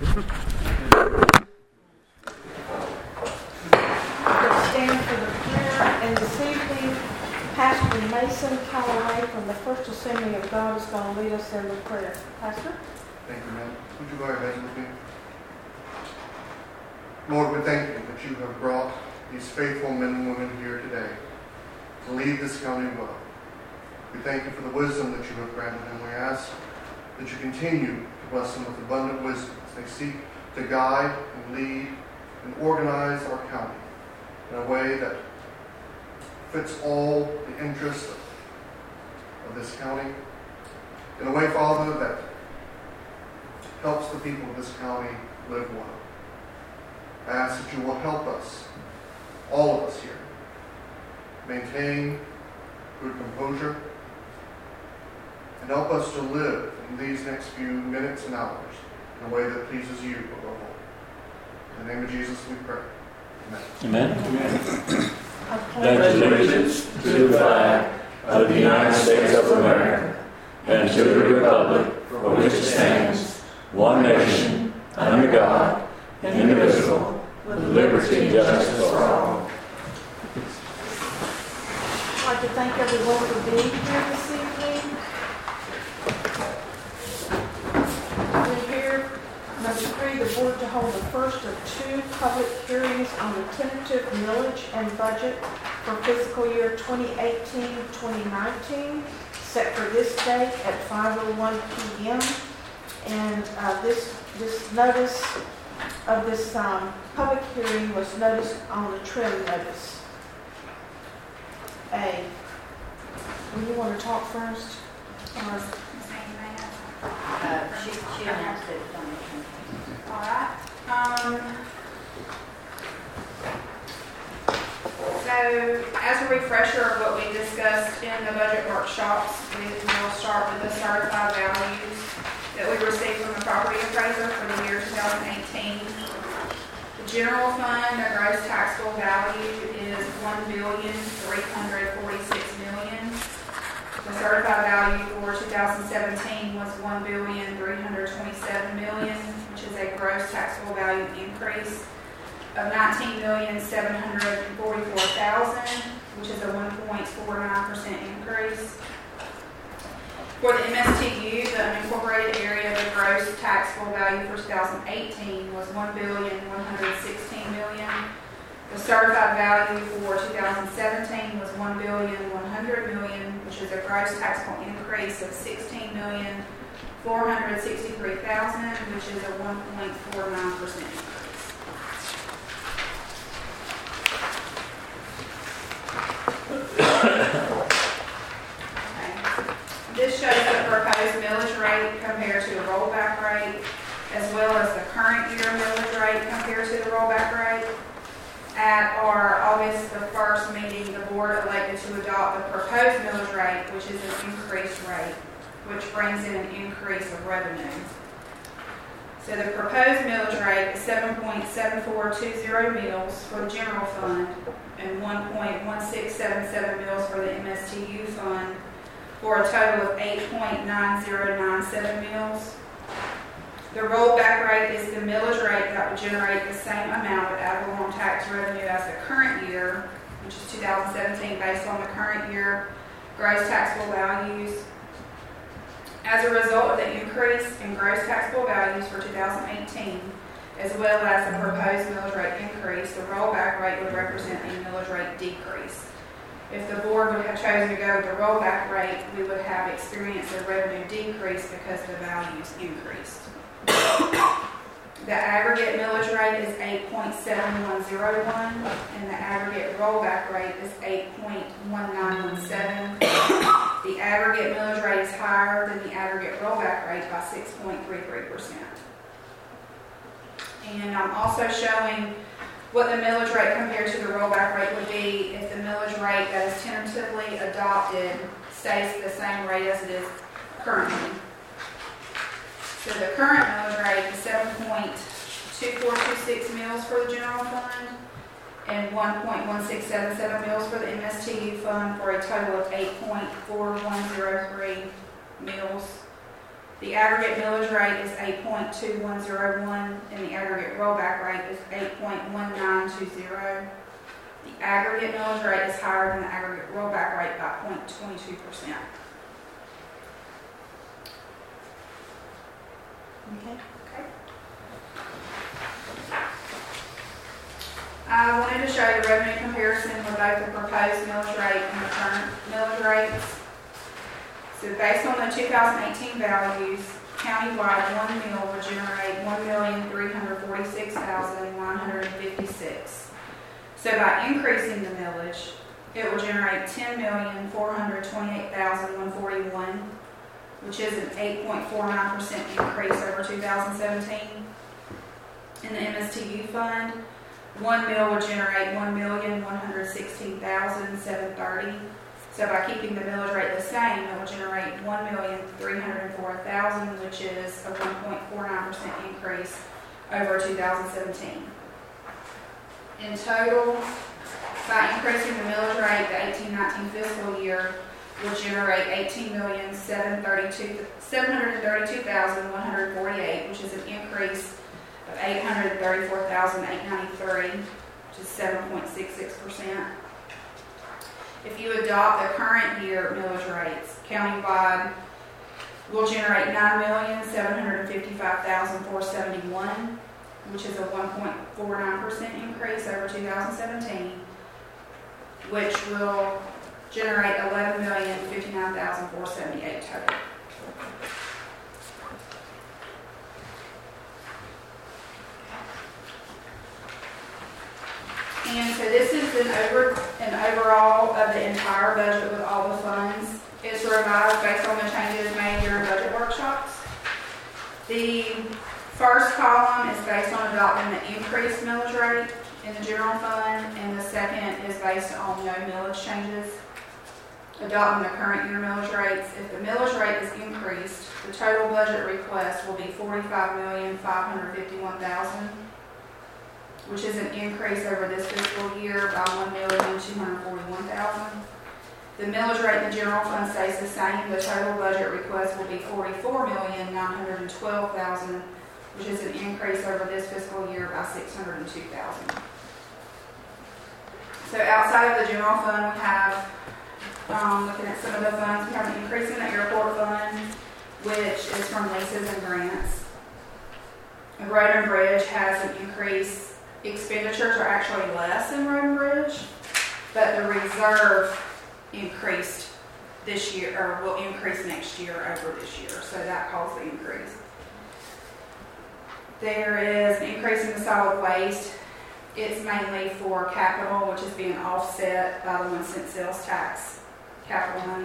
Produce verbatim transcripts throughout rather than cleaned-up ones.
Stand for the prayer, and this evening, Pastor Mason Calloway from the First Assembly of God is going to lead us in the prayer. Pastor? Thank you, ma'am. Would you go ahead with me? Lord, we thank you that you have brought these faithful men and women here today to lead this county well. We thank you for the wisdom that you have granted them. We ask that you continue to bless them with abundant wisdom as they seek to guide and lead and organize our county in a way that fits all the interests of, of this county, in a way, Father, that helps the people of this county live well. I ask that you will help us, all of us here, maintain good composure and help us to live in these next few minutes and hours in a way that pleases you above all. In the name of Jesus we pray. Amen. Amen. Amen. Pledge allegiance to the flag of the United States of America and to the republic for which it stands, one nation, under God, indivisible, with liberty and justice for all. I'd like to thank everyone for being here this evening. We're here, number three, the board to hold the first of two public hearings on the tentative millage and budget for fiscal year twenty eighteen twenty nineteen, set for this date at five oh one p.m. And uh, this this notice of this um, public hearing was noticed on the trim notice. A. Do you want to talk first? Or Uh, she, she announced it. All right. Um, so, as a refresher of what we discussed in the budget workshops, we will start with the certified values that we received from the property appraiser for the year two thousand eighteen. The general fund, the gross taxable value is one billion three hundred forty-six million dollars. The certified value for two thousand seventeen was one billion three hundred twenty-seven million dollars, which is a gross taxable value increase of nineteen million seven hundred forty-four thousand dollars, which is a one point four nine percent increase. For the M S T U, the unincorporated area, the gross taxable value for two thousand eighteen was one billion one hundred sixteen million dollars. The certified value for two thousand seventeen was one billion one hundred million dollars, which is a gross taxable increase of sixteen million four hundred sixty-three thousand dollars, which is a one point four nine percent increase. This shows the proposed millage rate compared to the rollback rate, as well as the current year millage rate compared to the rollback rate. At our August the first meeting, the board elected to adopt the proposed millage rate, which is an increased rate, which brings in an increase of revenue. So the proposed millage rate is seven point seven four two zero mils for the general fund and one point one six seven seven mils for the M S T U fund, for a total of eight point nine zero nine seven mils. The rollback rate is the millage rate that would generate the same amount of ad valorem tax revenue as the current year, which is two thousand seventeen, based on the current year gross taxable values. As a result of the increase in gross taxable values for two thousand eighteen, as well as the proposed millage rate increase, the rollback rate would represent a millage rate decrease. If the board would have chosen to go with the rollback rate, we would have experienced a revenue decrease because the values increased. The aggregate millage rate is eight point seven one zero one, and the aggregate rollback rate is eight point one nine one seven. The aggregate millage rate is higher than the aggregate rollback rate by six point three three percent. And I'm also showing what the millage rate compared to the rollback rate would be if the millage rate that is tentatively adopted stays the same rate as it is currently. So the current millage rate is seven point two four two six mils for the general fund and one point one six seven seven mils for the M S T U fund, for a total of eight point four one zero three mils. The aggregate millage rate is eight point two one zero one, and the aggregate rollback rate is eight point one nine two zero. The aggregate millage rate is higher than the aggregate rollback rate by zero point two two percent. Okay. I wanted to show the revenue comparison for both the proposed millage rate and the current millage rates. So based on the two thousand eighteen values, countywide one mill will generate one million three hundred forty-six thousand nine hundred fifty-six. So by increasing the millage, it will generate ten million four hundred twenty-eight thousand one hundred forty-one, which is an eight point four nine percent increase over two thousand seventeen. In the M S T U fund, one mill will generate one million one hundred sixteen thousand seven hundred thirty. So by keeping the millage rate the same, it will generate one million three hundred four thousand, which is a one point four nine percent increase over two thousand seventeen. In total, by increasing the millage rate, the eighteen nineteen fiscal year will generate eighteen million seven hundred thirty-two thousand one hundred forty-eight, which is an increase of eight hundred thirty-four thousand eight hundred ninety-three, which is seven point six six percent. If you adopt the current year millage rates, countywide will generate nine million seven hundred fifty-five thousand four hundred seventy-one, which is a one point four nine percent increase over two thousand seventeen, which will generate eleven million fifty-nine thousand four hundred seventy-eight total. And so this is an over an overall of the entire budget with all the funds. It's revised based on the changes made during budget workshops. The first column is based on adopting the increased millage rate in the general fund, and the second is based on no millage changes. Adopting the current year millage rates. If the millage rate is increased, the total budget request will be forty-five million five hundred fifty-one thousand. Which is an increase over this fiscal year by one million two hundred forty-one thousand. The millage rate in the general fund stays the same. The total budget request will be forty-four million nine hundred twelve thousand, which is an increase over this fiscal year by six hundred two thousand. So outside of the general fund, we have, um, looking at some of the funds, we have an increase in the airport fund, which is from leases and grants. Road and Bridge has an increase. Expenditures are actually less in Road and Bridge, but the reserve increased this year, or will increase next year over this year, so that caused the increase. There is an increase in the solid waste. It's mainly for capital, which is being offset by the one cent sales tax capital money.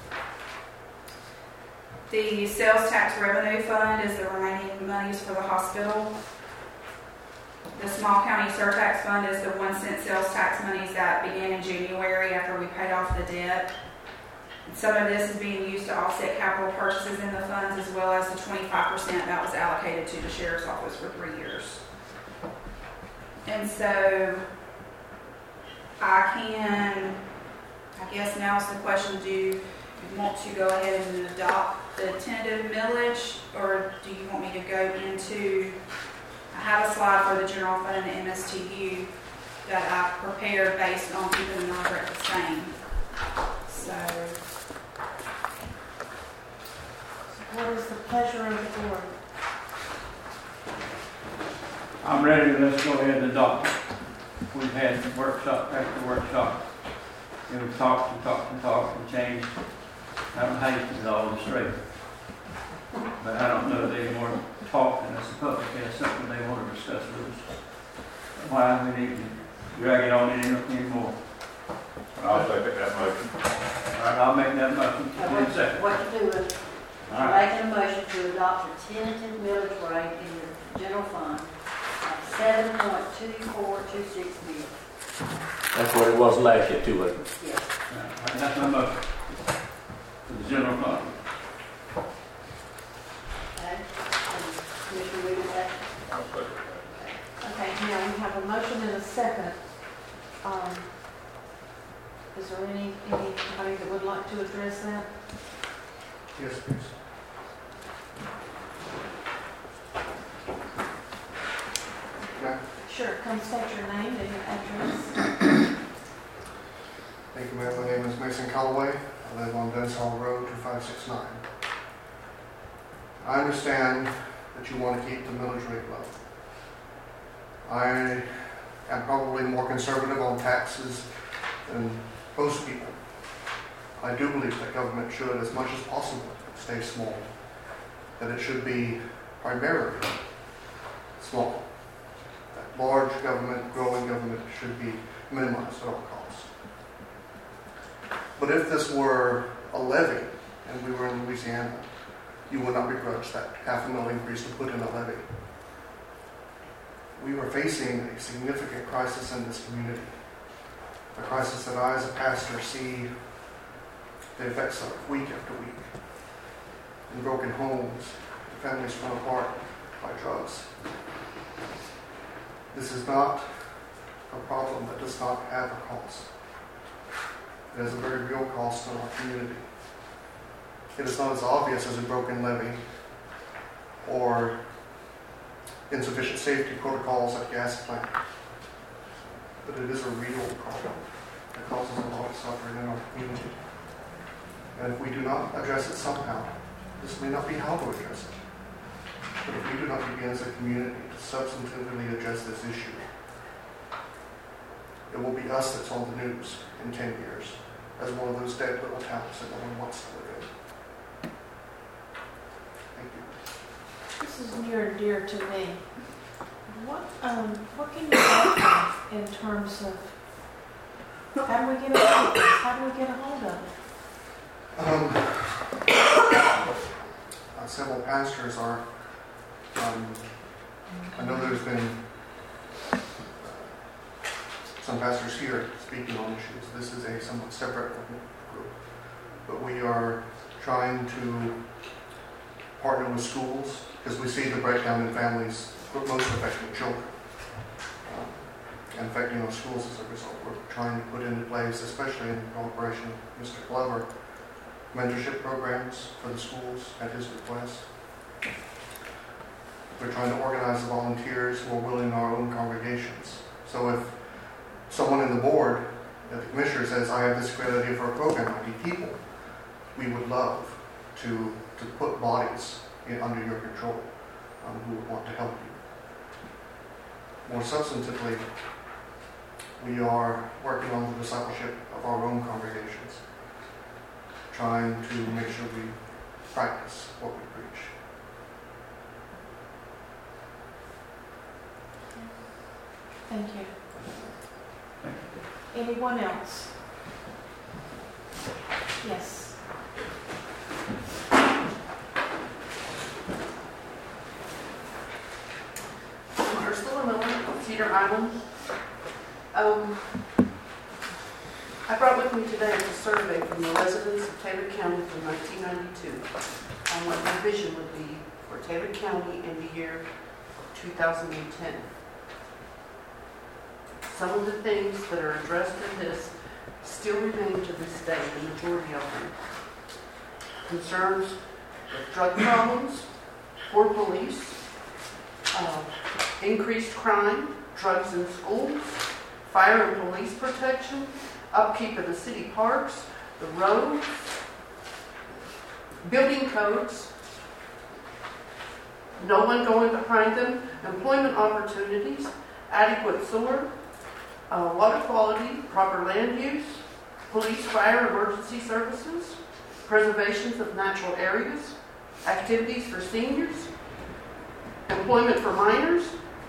The sales tax revenue fund is the remaining monies for the hospital. The small county surtax fund is the one cent sales tax monies that began in January after we paid off the debt. And some of this is being used to offset capital purchases in the funds, as well as the twenty-five percent that was allocated to the sheriff's office for three years. And so I can, I guess now is the question, do you want to go ahead and adopt the tentative millage, or do you want me to go into, I have a slide for the general fund and the M S T U that I prepared based on keeping the millage rate the same. So, what is the pleasure of the board? I'm ready. Let's go ahead and adopt it. We've had workshop after workshop, and we've talked and talked and talked and changed. I don't hate it all straight, but I don't know if they want to talk and as a public has something they want to discuss with us. Why we need to drag it on any anymore. I'll second that motion. All right, I'll make that motion. Now, In a what, second. what you do is, All right. making a motion to adopt the tentative millage rate in the general fund of seven point two four two six mil. That's what it was last year too, wasn't it? Yes. All right, that's my motion for the general fund. Okay? And Commissioner Reed, is that? I'll second Okay, now we have a motion and a second. Um, is there any, anybody that would like to address that? Yes, please. Sure, come state your name and your address. Thank you, ma'am. My name is Mason Calloway. I live on Dennis Hall Road, two five six nine. I understand that you want to keep the millage rate low. I am probably more conservative on taxes than most people. I do believe that government should, as much as possible, stay small. That it should be primarily small. That large government, growing government should be minimized at all costs. But if this were a levy and we were in Louisiana, you would not begrudge that half a mil increase to put in a levy. We were facing a significant crisis in this community. A crisis that I, as a pastor, see the effects of week after week. In broken homes, families torn apart by drugs. This is not a problem that does not have a cost. It has a very real cost in our community. It is not as obvious as a broken levee or insufficient safety protocols at gas plant, but it is a real problem that causes a lot of suffering in our community. And if we do not address it somehow, this may not be how to address it, but if we do not begin as a community to substantively address this issue, it will be us that's on the news in ten years as one of those dead little towns that no one wants to live in. Thank you. This is near and dear to me. What, um, what can you offer in terms of how do we get a hold of this? How do we get a hold of it? Um, uh, several pastors are, um, I know there's been uh, some pastors here speaking on issues. This is a somewhat separate group, but we are trying to partner with schools because we see the breakdown in families, most affecting children, um, and affecting our schools as a result. We're trying to put into place, especially in cooperation with Mister Glover, mentorship programs for the schools at his request. We're trying to organize the volunteers who are willing in our own congregations. So if someone in the board, if the commissioner says, I have this great idea for a program, I need people, we would love to, to put bodies in, under your control um, who would want to help you. More substantively, we are working on the discipleship of our own congregations, trying to make sure we practice what we preach. Thank you. Anyone else? Yes. Ursula Miller, Cedar Island. Um, I brought with me today a survey from the residents of Taylor County from nineteen ninety-two on what their vision would be for Taylor County in the year two thousand ten. Some of the things that are addressed in this still remain to this day, the majority of them. Concerns with drug problems, poor police, uh, increased crime, drugs in schools, fire and police protection, upkeep of the city parks, the roads, building codes, no one going behind them, employment opportunities, adequate sewer, uh, water quality, proper land use, police, fire, emergency services, preservations of natural areas, activities for seniors, employment for minors,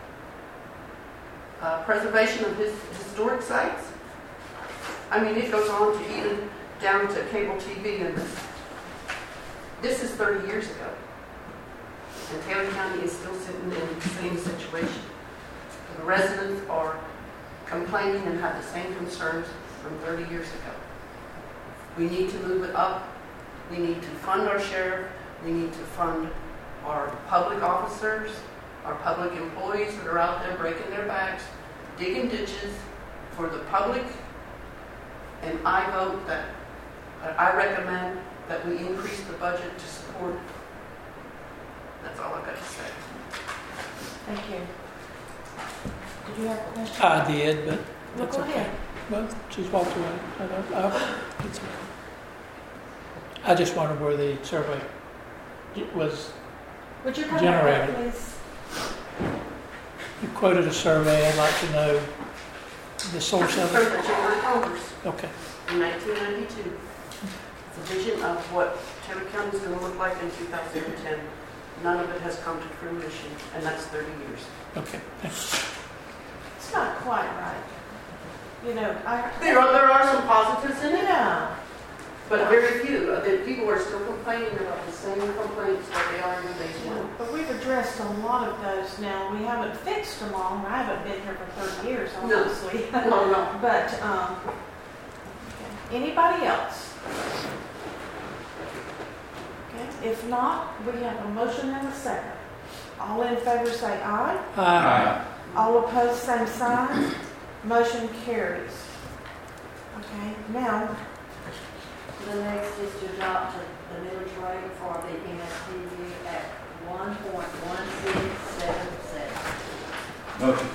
uh, preservation of his historic sites. I mean, it goes on to even down to cable T V, and this, this is thirty years ago. And Taylor County is still sitting in the same situation. The residents are complaining and have the same concerns from thirty years ago. We need to move it up. We need to fund our sheriff. We need to fund our public officers, our public employees that are out there breaking their backs, digging ditches for the public. And I vote that, I recommend that we increase the budget to support. That's all I've got to say. Thank you. Did you have a question? I did, but Well, that's go okay. ahead. Well, she's walked away. I, I, I, it's okay. I just wondered where the survey was. Would you come back Generated. up, please? You quoted a survey. I'd like to know the source of From it. the Chamber of Commerce Okay. in nineteen ninety-two. It's a vision of what Taylor County is going to look like in two thousand ten. None of it has come to fruition, and that's thirty years. Okay. Thanks. It's not quite right. You know, I. There are, there are some positives in it, Yeah. but very few. Uh, The people are still complaining about the same complaints that they are in the Yeah, basement. but we've addressed a lot of those now. We haven't fixed them all. I haven't been here for thirty years, No. obviously. No, no. But, um, okay. Anybody else? Okay, if not, we have a motion and a second. All in favor say aye. Uh, All opposed, same sign. Motion carries. Okay, now, The next is to adopt the millage rate for the M S T U at one point one six seven seven. Motion.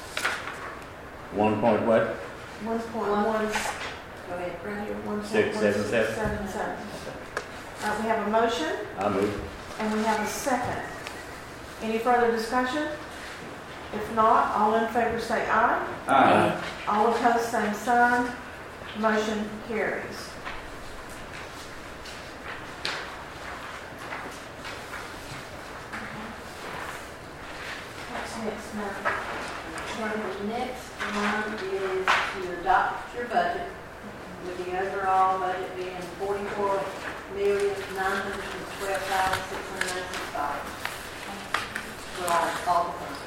One point what? one point one, Go ahead. right here, one point one Six, six seven, seven. seven seven. Uh, we have a motion I move. and we have a second. Any further discussion? If not, all in favor say aye. uh, All opposed, same sign. Motion carries. What's next now? The next one is to adopt your budget, with the overall budget being forty-four million, nine hundred and twelve thousand, six hundred and ninety-six dollars. For all, all the funds.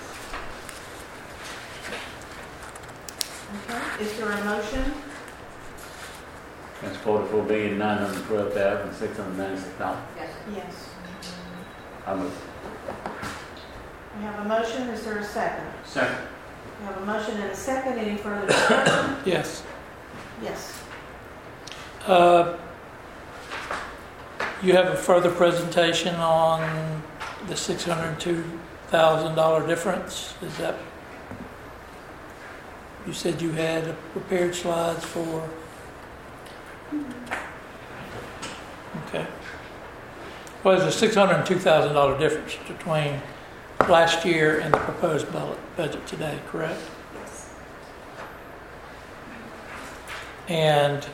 Okay, is there a motion? That's forty-four billion, nine hundred twelve thousand, six hundred ninety-six dollars. Yes. Yes. I move. We have a motion, is there a second? Second. We have a motion and a second, any further discussion? yes. Yes. Uh, you have a further presentation on the six hundred two thousand dollars difference. Is that? You said you had prepared slides for. Okay. Well, there's a six hundred two thousand dollars difference between last year and the proposed budget budget today, correct? Yes. And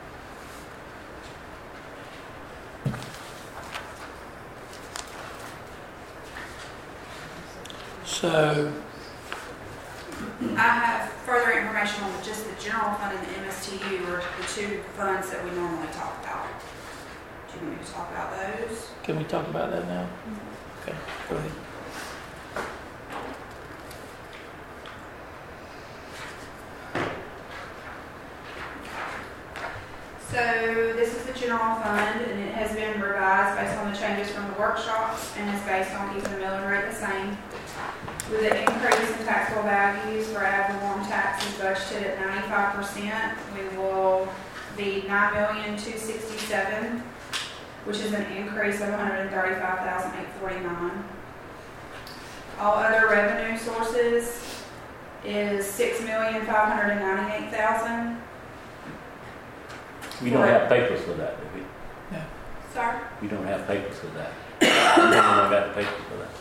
so, I have further information on just the general fund and the M S T U, or the two funds that we normally talk about. Do you want me to talk about those? can we talk about that now? Okay, go ahead. So this is the general fund, and it has been revised based on the changes from the workshops, and is based on keeping the millage rate the same. With an increase in taxable values for ad valorem taxes budgeted at ninety-five percent, we will be nine million, two sixty-seven, which is an increase of one hundred thirty-five thousand, eight forty-nine. All other revenue sources is six million, five hundred ninety-eight thousand. We don't have papers for that, do we? Sorry? We don't have papers for that. We don't got papers for that.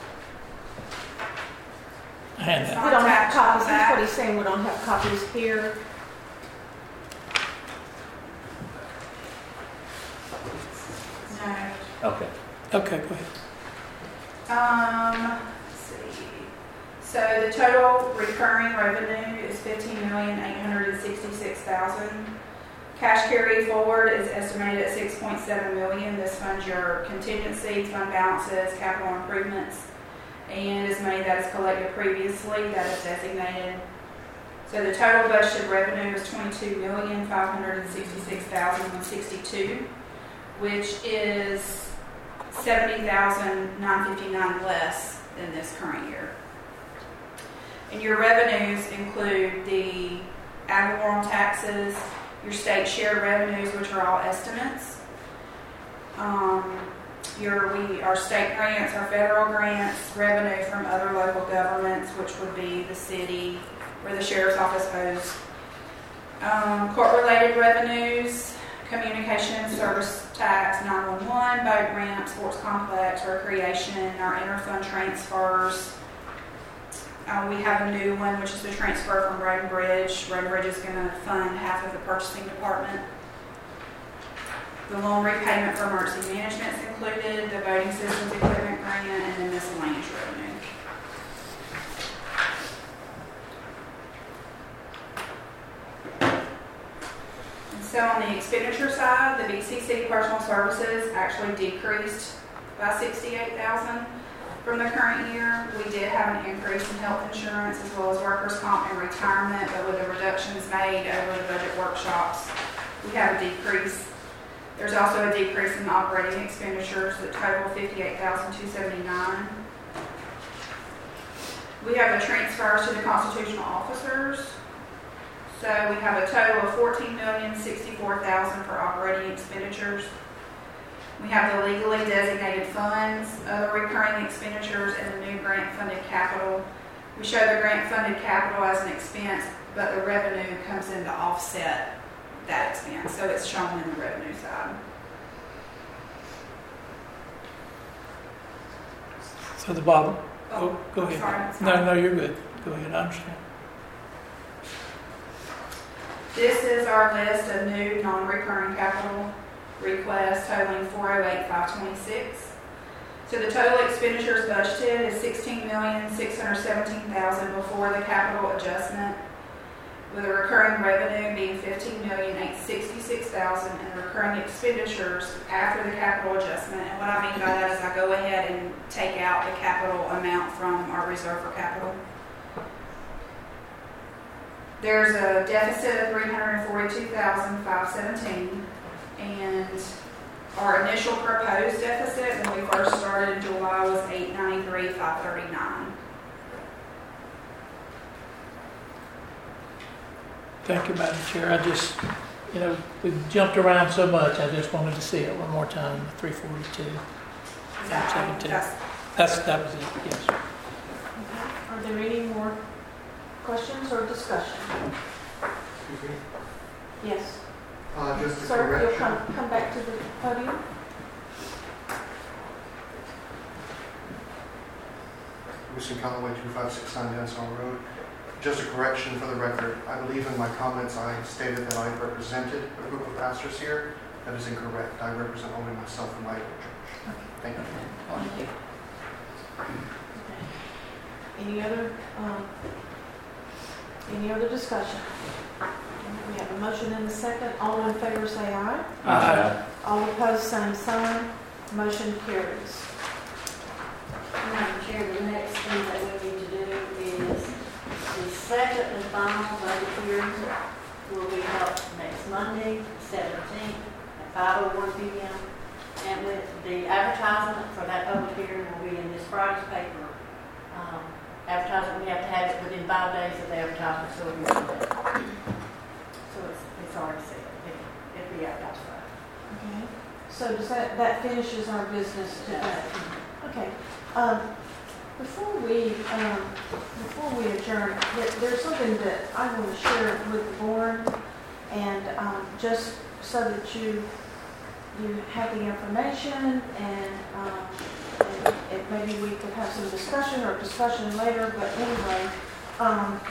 Hand It's that. We don't have attached on copies, that's that. what he's saying, we don't have copies here. No. Okay. Okay, go ahead. Um, let's see. So the total recurring revenue is fifteen million, eight hundred and sixty-six thousand. Cash carry forward is estimated at six point seven million. This funds your contingency, fund balances, capital improvements, and is money that is collected previously that is designated. So the total budgeted revenue is twenty-two million, five hundred and sixty-six thousand, sixty-two, which is seventy thousand nine hundred fifty-nine less than this current year. And your revenues include the ad valorem taxes, your state share revenues, which are all estimates. Um, your we our state grants, our federal grants, revenue from other local governments, which would be the city, where the sheriff's office owes. Um, court-related revenues, communication and service tax, nine one one, boat ramp, sports complex, recreation, our interfund transfers. Uh, we have a new one, which is the transfer from Road and Bridge. Road and Bridge is going to fund half of the purchasing department. The loan repayment for emergency management is included, the voting systems equipment grant, and then miscellaneous revenue. And so on the expenditure side, the B C City Personal Services actually decreased by sixty-eight thousand dollars from the current year. We did have an increase in health insurance as well as workers' comp and retirement, but with the reductions made over the budget workshops, we have a decrease. There's also a decrease in operating expenditures that total fifty-eight thousand two hundred seventy-nine dollars. We have the transfers to the constitutional officers. So we have a total of fourteen million sixty-four thousand dollars for operating expenditures. We have the legally designated funds, other recurring expenditures, and the new grant-funded capital. We show the grant-funded capital as an expense, but the revenue comes in to offset that expense, so it's shown in the revenue side. So the bottom. Oh, go I'm ahead. sorry, I'm No, sorry. no, you're good. Go ahead. I understand. This is our list of new non-recurring capital requests totaling four hundred eight thousand five hundred twenty-six. So the total expenditures budgeted is sixteen million six hundred seventeen thousand dollars before the capital adjustment, with a recurring revenue being fifteen million eight hundred sixty-six thousand dollars and recurring expenditures after the capital adjustment. And what I mean by that is I go ahead and take out the capital amount from our reserve for capital. There's a deficit of three hundred forty-two thousand five hundred seventeen, and our initial proposed deficit when we first started in July was eight hundred ninety-three thousand five hundred thirty-nine. Thank you, Madam Chair. I just, you know, we've jumped around so much, I just wanted to see it one more time, the three forty-two. Is that- seventeen. that's- That's, that was it, yes. Okay. Are there any more questions or discussion? Excuse me. Yes. Uh, just a Sir, you'll correction. come, come back to the podium. Lucian Callaway, two five six nine Dennisville Road. Just a correction for the record. I believe in my comments I stated that I represented a group of pastors here. That is incorrect. I represent only myself and my own church. Thank you. Thank you. Any other, um, any other discussion? We have a motion and a second. All in favor say aye. Aye. All opposed, same sign. Motion carries. Madam Chair, the next thing that we need to do is the second and final budget hearing will be held next Monday, seventeenth, at five oh one p m And with the advertisement for that public hearing will be in this Friday's paper. Um, advertisement, we have to have it within five days of the advertisement, so it'll be Monday. So it's, it's already set. It- It'll be advertised Friday. Okay. So does that, that finishes our business today? Okay. Um, before we, um, before we adjourn, there, there's something that I want to share with the board, and um, just so that you you have the information, and, um, and, and maybe we could have some discussion or discussion later. But anyway, um,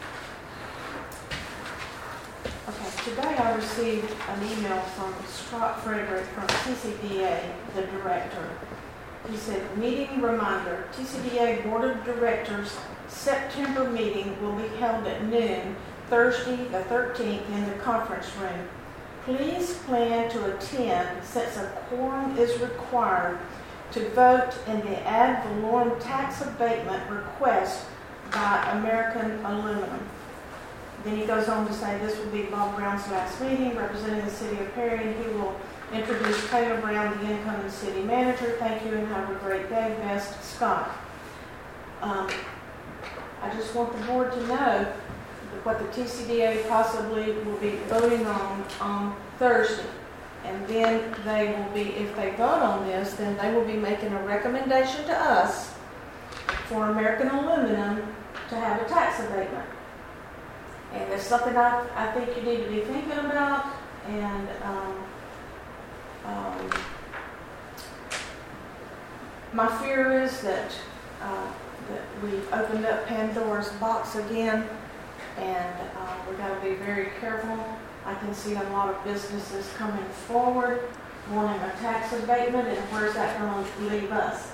okay. Today I received an email from Scott Frederick from T C D A, the director. He said, meeting reminder, T C D A Board of Directors September meeting will be held at noon, Thursday the thirteenth in the conference room. Please plan to attend since a quorum is required to vote in the ad valorem tax abatement request by American Aluminum. Then he goes on to say this will be Bob Brown's last meeting representing the city of Perry, and he will introduce Taylor Brown, the incoming city manager. Thank you and have a great day. Best, Scott. Um, I just want the board to know what the T C D A possibly will be voting on on Thursday. And then they will be, if they vote on this, then they will be making a recommendation to us for American Aluminum to have a tax abatement. And it's something I, I think you need to be thinking about, and, um, um, my fear is that, uh, that we've opened up Pandora's box again, and, uh, we gotta be very careful. I can see a lot of businesses coming forward, wanting a tax abatement, and where's that gonna leave us?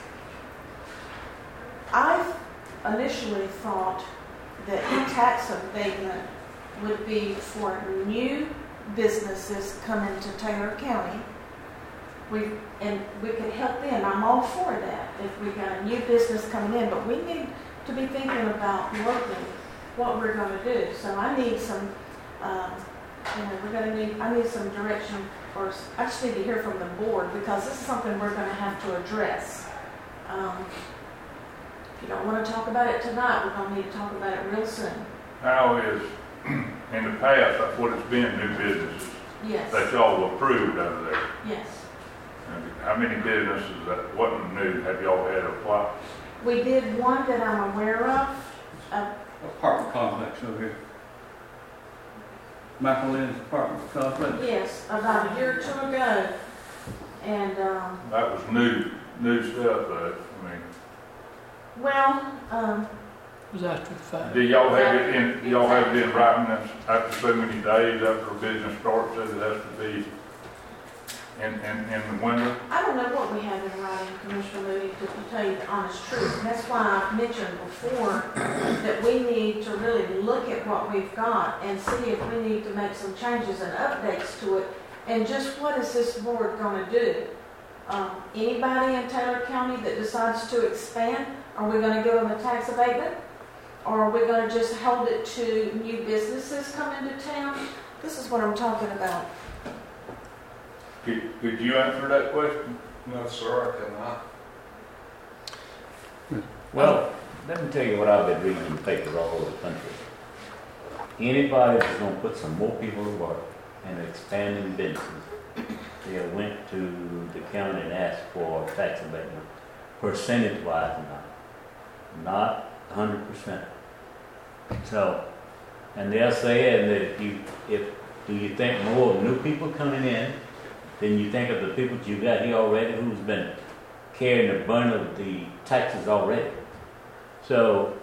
I initially thought that the tax abatement would be for new businesses coming to Taylor County. We, and we could help them. I'm all for that if we got a new business coming in, but we need to be thinking about locally what we're going to do. So I need some, um, you know, we're going to need, I need some direction, or I just need to hear from the board, because this is something we're going to have to address. Um, if you don't want to talk about it tonight, we're going to need to talk about it real soon. How is, in the past, that's what it's been, new businesses, Yes. that y'all approved over there. Yes. And how many businesses that wasn't new have y'all had apply? We did one that I'm aware of. Uh, Apartment complex over here. Michael Lynn's apartment complex. yes, about a year or two ago. And, um, That was new, new stuff, though. I mean, well, um, It was after the fact. do y'all have it in, do y'all have it in writing that's after so many days after a business starts, that it has to be in, in, in the window? I don't know what we have in writing, Commissioner Moody, to tell you the honest truth. And that's why I've mentioned before that we need to really look at what we've got and see if we need to make some changes and updates to it. And just what is this board going to do? Um, anybody in Taylor County that decides to expand, are we going to give them a tax abatement? Or are we going to just hold it to new businesses coming to town? This is what I'm talking about. Could, could you answer that question? No, sir, I cannot. Well, let me tell you what I've been reading in the papers all over the country. Anybody that's going to put some more people to work and expanding businesses, they went to the county and asked for tax abatement, percentage-wise not, not one hundred percent. So, and they're saying that if you, if, do you think more of new people coming in than you think of the people that you got here already who's been carrying the burden of the taxes already? So,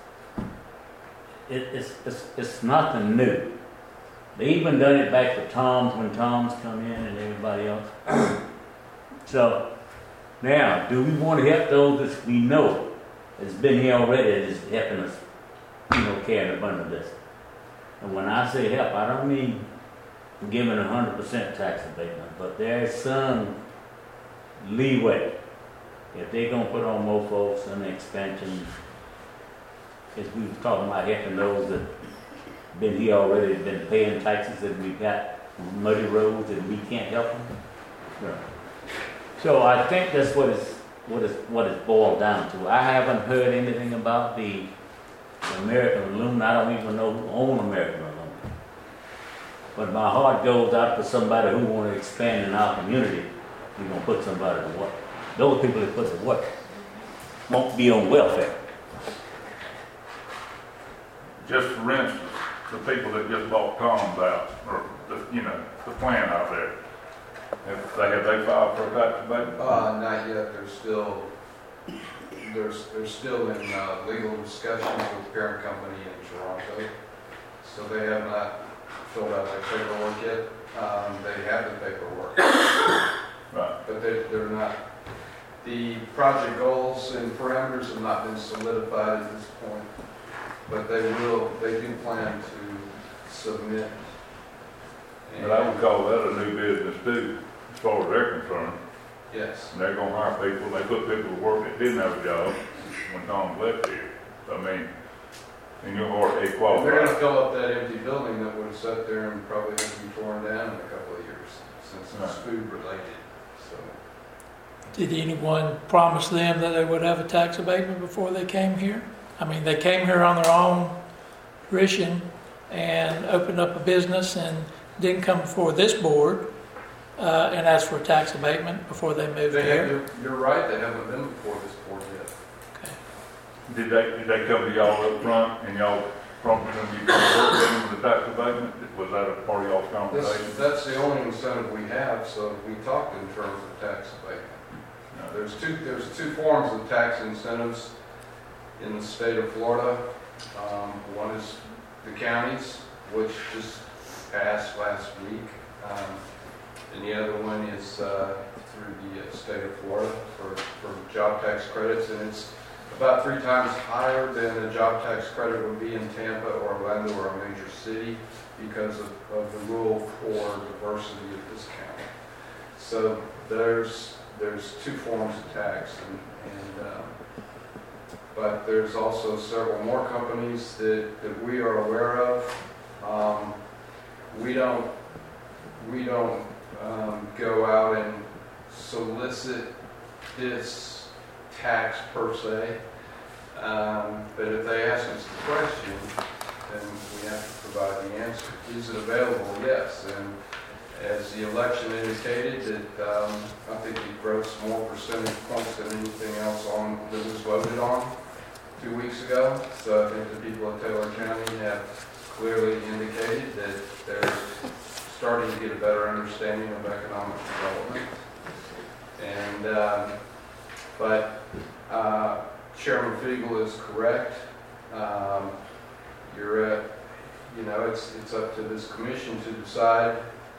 it, it's, it's, it's nothing new. They even done it back for Tom's when Tom's come in and everybody else. So, now, do we want to help those that we know has been here already that is helping us, you know, carry the burden of this? And when I say help, I don't mean giving a hundred percent tax abatement, but there's some leeway. If they're gonna put on more folks and expansion, as we were talking about helping those that been here already, been paying taxes, and we've got muddy roads and we can't help them. Yeah. So I think that's what it's what it's what it's boiled down to. I haven't heard anything about the American Aluminum. I don't even know who owns American Aluminum. But my heart goes out to somebody who want to expand in our community. We're going to put somebody to work. Those people that put to work won't be on welfare. Just for instance, the people that just bought Tom's out, or the, you know, the plant out there, have they, have they filed for a tax abatement? Uh, not yet. They're still, there's, they're still in uh, legal discussions with the parent company in Toronto. So they have not filled out their paperwork yet. Um, they have the paperwork. Right. But they, they're not, the project goals and parameters have not been solidified at this point. But they will, they do plan to submit. But I would call that a new business too, as far as they're concerned. Yes. And they're gonna hire people, they put people to work that didn't have a job when Tom left here. I mean, in your heart, they qualify. They're gonna fill up that empty building that would have sat there and probably has to be torn down in a couple of years, since it's Right. food related, so. Did anyone promise them that they would have a tax abatement before they came here? I mean, they came here on their own fruition and opened up a business and didn't come before this board uh, and ask for a tax abatement before they moved They here. have, you're, you're right, they haven't been before this board yet. Okay. Did they, did they come to y'all up front and y'all from when you worked in the tax abatement? Was that a part of y'all's This, conversation? that's the only incentive we have, so we talked in terms of tax abatement. Now, there's two, there's two forms of tax incentives in the state of Florida. Um, one is the counties, which just passed last week. Um, and the other one is uh, through the uh, state of Florida for, for job tax credits. And it's about three times higher than a job tax credit would be in Tampa or Orlando or a major city because of, of the rule for diversity of this county. So there's there's two forms of tax, and, and um, but there's also several more companies that, that we are aware of. Um, we don't we don't um, go out and solicit this tax per se, um, but if they ask us the question, then we have to provide the answer. Is it available? Yes. And as the election indicated, that um, I think it grossed more percentage points than anything else on that was voted on two weeks ago. So I think the people of Taylor County have clearly indicated that they're starting to get a better understanding of economic development. And um, but uh, Chairman Fiegel is correct. Um, you're at, you know, it's it's up to this commission to decide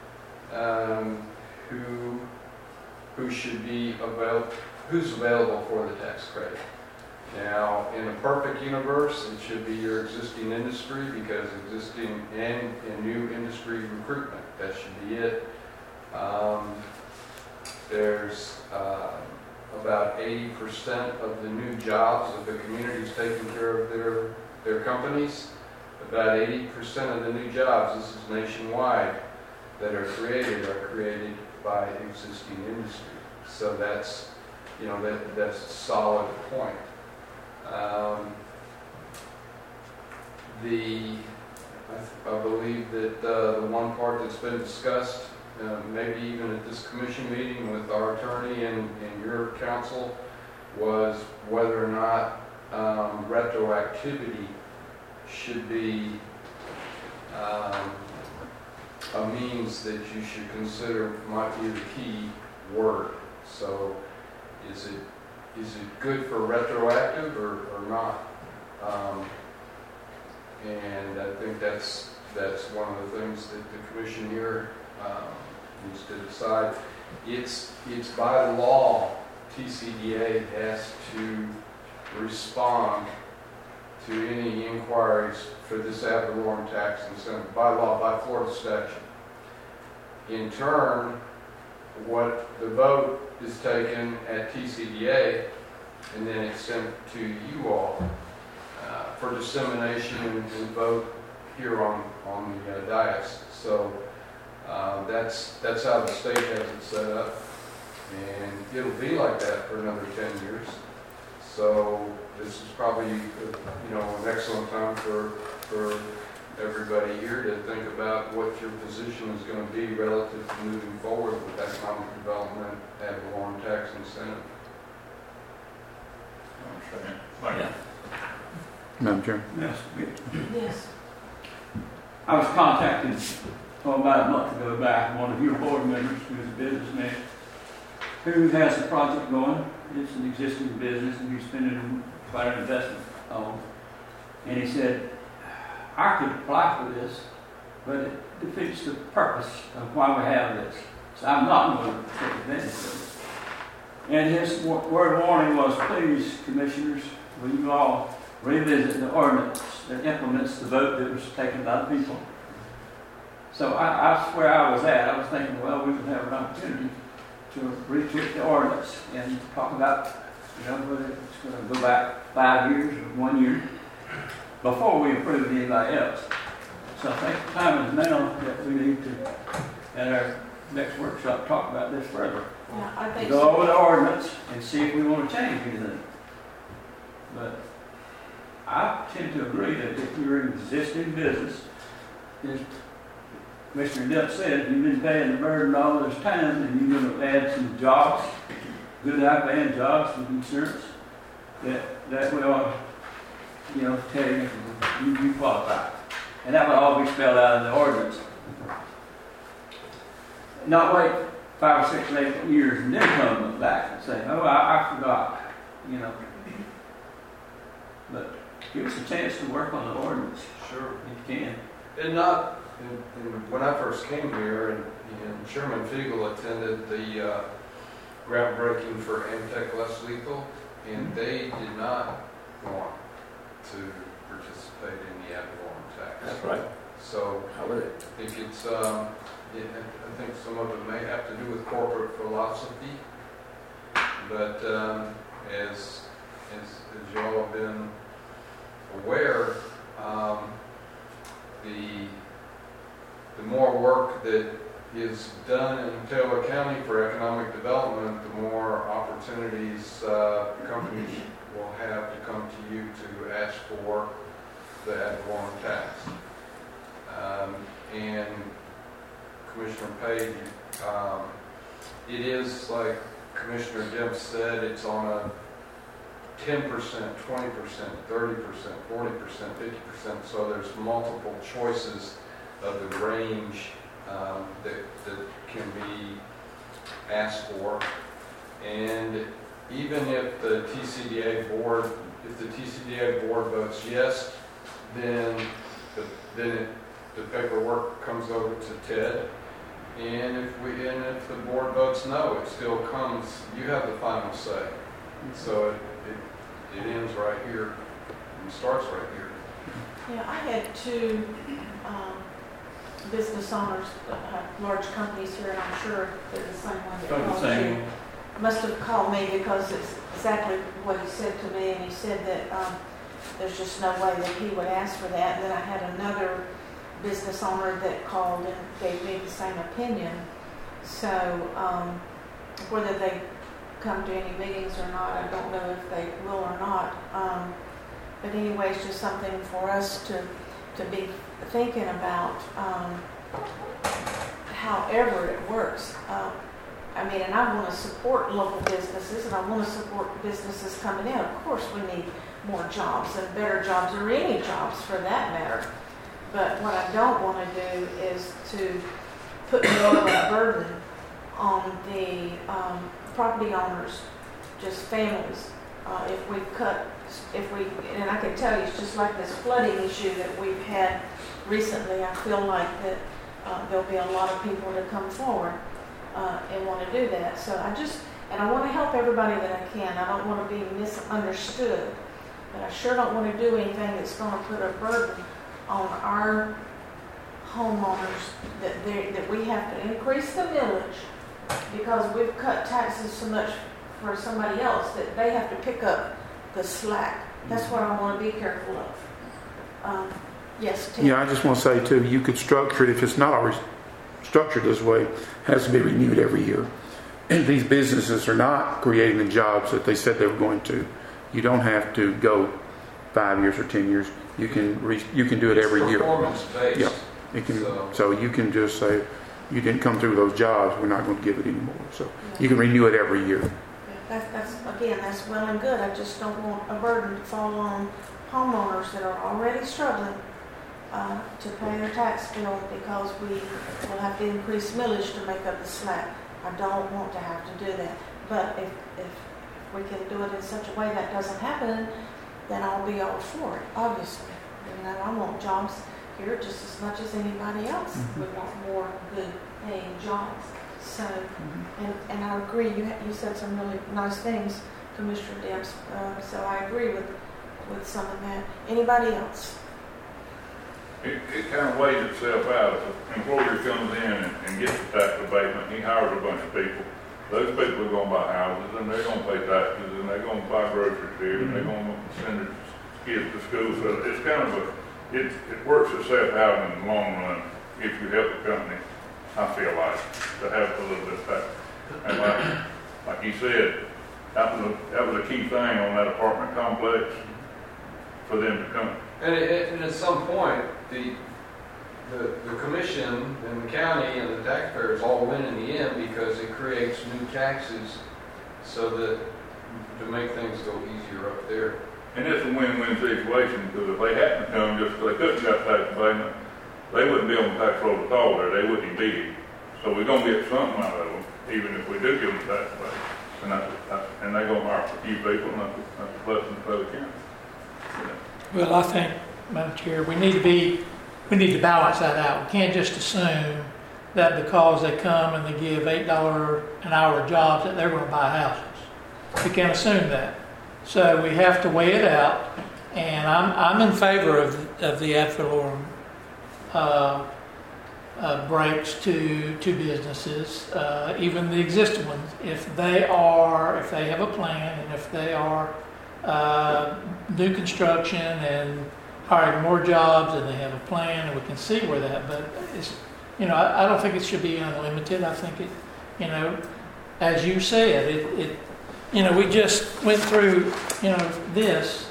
um, who who should be avail who's available for the tax credit. Now, in a perfect universe, it should be your existing industry, because existing and, and new industry recruitment, that should be it. Um, there's uh, about eighty percent of the new jobs of the communities taking care of their, their companies. About eighty percent of the new jobs, this is nationwide, that are created are created by existing industry. So that's, you know, that that's a solid point. Um, the I, I believe that uh, the one part that's been discussed, uh, maybe even at this commission meeting with our attorney and, and your counsel, was whether or not um, retroactivity should be um, a means that you should consider might be the key word. So is it is it good for retroactive or, or not? Um, and I think that's that's one of the things that the commission here um, needs to decide. It's it's by law, T C D A has to respond to any inquiries for this ad valorem tax incentive by law, by Florida statute. In turn, what the vote is taken at T C D A, and then it's sent to you all uh, for dissemination and, and vote here on on the uh, dais. So uh, that's that's how the state has it set up, and it'll be like that for another ten years. So this is probably you know an excellent time for for everybody here to think about what your position is going to be relative to moving forward with economic development ad valorem tax incentive. Yeah. Madam Chair. Yes. Yes. I was contacted oh, about a month ago by one of your board members who's a businessman who has a project going. It's an existing business and he's spending quite an investment on. And he said, I could apply for this, but it defeats the purpose of why we have this. So I'm not going to take advantage of it. And his word of warning was, please, commissioners, will you all revisit the ordinance that implements the vote that was taken by the people. So I, that's where I was at. I was thinking, well, we would have an opportunity to retweak the ordinance and talk about, you know, whether it's going to go back five years or one year before we approve anybody else. So I think the time is now that we need to, at our next workshop, talk about this further. Yeah, I think Go so. over the ordinance and see if we want to change anything. But I tend to agree that if you're an existing business, as Commissioner Duff said, you've been paying the burden all this time and you're going to add some jobs, good high-paying jobs with insurance, that, that will, you know, tell you you, you qualify. And that would all be spelled out in the ordinance. Not wait five or six, eight years and then come back and say, oh, I, I forgot, you know. But give us a chance to work on the ordinance. Sure. If you can. And not, and, and when I first came here, and, and Chairman Fiegel attended the uh, groundbreaking for Amtech Less Lethal, and they did not want to participate in the ad valorem tax. That's right. So How would it? I think it's, um, it, I think some of it may have to do with corporate philosophy, but um, as, as, as y'all have been aware, um, the, the more work that is done in Taylor County for economic development, the more opportunities uh, companies will have to come to you to ask for the ad valorem tax. Um, and Commissioner Page, um, it is like Commissioner Dempsey said, it's on a ten percent, twenty percent, thirty percent, forty percent, fifty percent, so there's multiple choices of the range um, that, that can be asked for. And even if the T C D A board, if the T C D A board votes yes, then the, then it, the paperwork comes over to Ted. And if we, and if the board votes no, it still comes, you have the final say. So it, it, it ends right here and starts right here. Yeah, I had two um, business owners that have large companies here, and I'm sure they're the same one that Don't called say you. Must have called me because it's exactly what he said to me, and he said that um, there's just no way that he would ask for that. And then I had another business owner that called and gave me the same opinion. So um, whether they come to any meetings or not, I don't know if they will or not. Um, but anyway, it's just something for us to to be thinking about. Um, however it works. Uh, I mean, and I want to support local businesses, and I want to support businesses coming in. Of course, we need more jobs and better jobs, or any jobs for that matter. But what I don't want to do is to put more of a burden on the um, property owners, just families. Uh, if we cut, if we, and I can tell you, it's just like this flooding issue that we've had recently. I feel like that uh, there'll be a lot of people to come forward uh, and want to do that. So I just, and I want to help everybody that I can. I don't want to be misunderstood, but I sure don't want to do anything that's going to put a burden on our homeowners that they, that we have to increase the millage because we've cut taxes so much for somebody else that they have to pick up the slack. That's what I want to be careful of. Um, yes, Tim? Yeah, I just want to say too, you could structure it, if it's not already structured this way, it has to be renewed every year. And these businesses are not creating the jobs that they said they were going to. You don't have to go five years or ten years. You can re, you can do it every year. Performance based. Yeah, it can. So. so you can just say, you didn't come through those jobs. We're not going to give it anymore. So you can renew it every year. Yeah, that's, that's again, that's well and good. I just don't want a burden to fall on homeowners that are already struggling uh, to pay their tax bill because we will have to increase millage to make up the slack. I don't want to have to do that. But if if we can do it in such a way that doesn't happen, then I'll be all for it, obviously. You know, I want jobs here just as much as anybody else. Mm-hmm. We want more good paying jobs. So, Mm-hmm. and, and I agree, you you said some really nice things, Commissioner Debs, uh, so I agree with, with some of that. Anybody else? It, it kind of weighs itself out. If an employer comes in and, and gets the tax abatement, he hires a bunch of people. Those people are going to buy houses, and they're going to pay taxes, and they're going to buy groceries here, and they're going to send their kids to school. So it's kind of a, it, it works itself out in the long run if you help the company, I feel like, to have a little bit of tax. And like, like you said, that was, a, that was a key thing on that apartment complex for them to come. And, it, and at some point, the The, the commission and the county and the taxpayers all win in the end because it creates new taxes so that to make things go easier up there. And it's a win-win situation, because if they hadn't come, just, they couldn't got tax abatement, they wouldn't be on the tax roll at all there, they wouldn't even be here. So we're gonna get something out of them, even if we do give them tax abatement. And that's, that's, and they're gonna hire a few people, and that's, that's a blessing for the county. Yeah. Well, I think, Madam Chair, we need to be, we need to balance that out. We can't just assume that because they come and they give eight dollars an hour jobs that they're going to buy houses. We can't assume that. So we have to weigh it out, and I'm, I'm in favor of, of the ad valorem uh, uh, breaks to, to businesses, uh, even the existing ones. If they are, if they have a plan, and if they are uh, new construction and hiring more jobs, and they have a plan, and we can see where that, but it's, you know, I, I don't think it should be unlimited. I think it, you know, as you said, it, it, you know, we just went through, you know, this,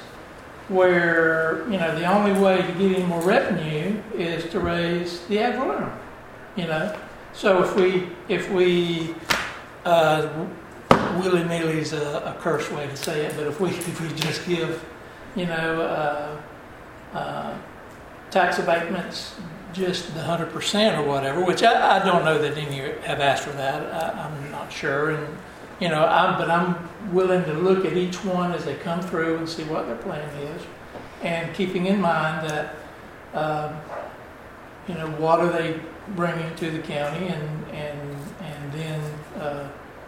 where, you know, the only way to get any more revenue is to raise the ad valorem, you know. So if we, if we, uh, willy-nilly is a, a curse way to say it, but if we, if we just give, you know, uh, uh, tax abatements, just the one hundred percent or whatever, which I, I don't know that any have asked for that. I, I'm not sure. And, you know, I'm, but I'm willing to look at each one as they come through and see what their plan is. And keeping in mind that, um, you know, what are they bringing to the county, and, and, and then uh,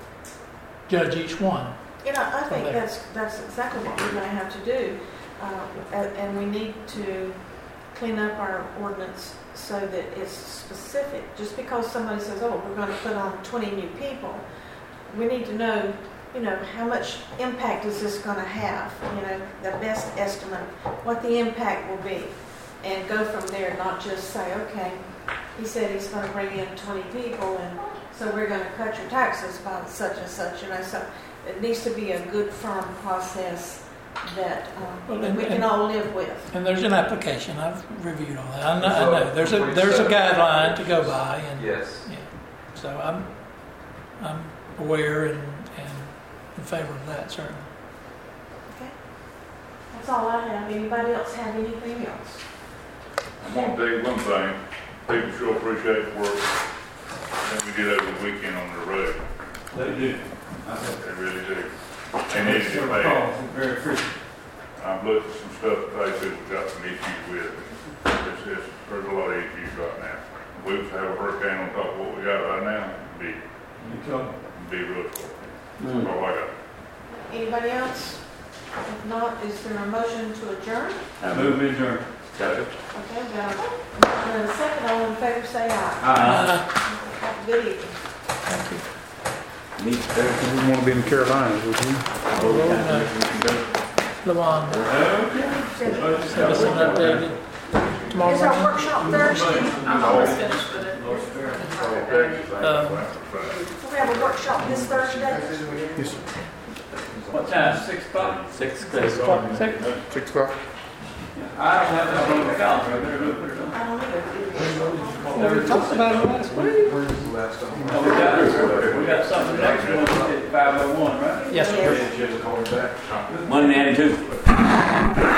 judge each one. You know, I think there. that's, that's exactly what we're going to have to do. Uh, and, and we need to clean up our ordinance so that it's specific. Just because somebody says, oh, we're going to put on twenty new people, we need to know, you know, how much impact is this going to have, you know, the best estimate, what the impact will be, and go from there, not just say, okay, he said he's going to bring in twenty people, and so we're going to cut your taxes by such and such, you know. So it needs to be a good, firm process that um, Well, and- we can and- all live with. And there's an application. I've reviewed all that. I know, I know. There's a there's a guideline to go by, and Yes. yeah. So I'm I'm aware and, and in favor of that, certainly. Okay, that's all I have. Anybody else have anything else? I'm gonna tell you one thing, people sure appreciate the work that we did over the weekend on the road. They do. They really do. They need to get paid. Very appreciative. I've looked at some stuff that they have got some issues with. It's, it's, there's a lot of issues right now. We have a hurricane on top of what we got right now, it'd be, it'd be real short. That's all I got. Anybody else? If not, is there a motion to adjourn? I move we adjourn. Got it? Okay, we got a motion and a second. All in favor, say aye. Uh, Have a good evening. thank you. You wouldn't want to be in the Carolinas, would you? Lawanda, send us an updated tomorrow Is our morning. workshop Thursday? I'm almost finished with it. Uh, We have a workshop this Thursday? Yes, What time? Six o'clock? Six Six o'clock, six? six o'clock. I don't have that on the calendar. I better go put it on. I don't either. Well, we talked about it last week. Where's the last time? Oh, we got, we got something next one at five oh one, right? Yes, sir. Monday and Tuesday.